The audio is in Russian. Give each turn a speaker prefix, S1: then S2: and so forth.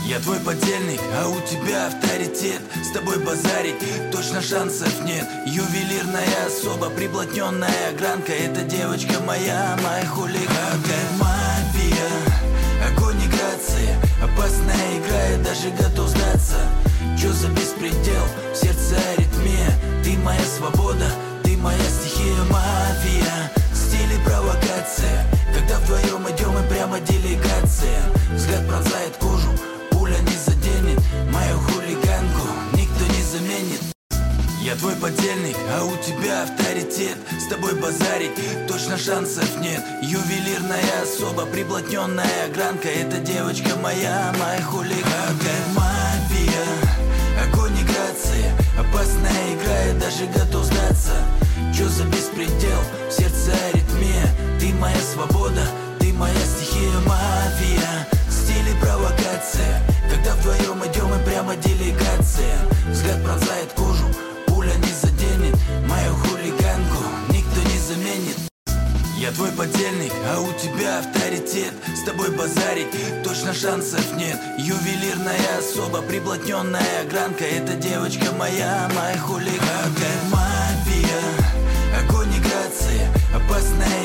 S1: Я твой подельник, а у тебя авторитет. С тобой базарить точно шансов нет. Ювелирная особа, приблотненная гранка. Эта девочка моя хулиганка. Мафия, огонь и грация. Опасная игра, я даже готов сдаться. Чё за беспредел, в сердце аритмия. Ты моя свобода, ты моя стихия. Мафия, стиль и провокация. Когда вдвоем идем и прямо делегация. Взгляд пронзает кожу, пуля не заденет. Мою хулиганку никто не заменит. Я твой подельник, а у тебя авторитет. С тобой базарить точно шансов нет. Ювелирная особа, приблотненная гранка. Эта девочка моя хулиганка. Мафия, огонь и грация. Опасная игра, я даже готов сдаться. Чё за беспредел, в сердце аритмия. Ты моя свобода, ты моя стихия. Мафия, стиль и провокация. Когда вдвоем идем и прямо делегация. Взгляд пронзает кожу, пуля не заденет. Мою хулиганку никто не заменит. Я твой подельник, а у тебя авторитет. С тобой базарить точно шансов нет. Ювелирная особа, приблотненная гранка. Эта девочка моя хулиганка. Мафия, огонь и грация. Опасная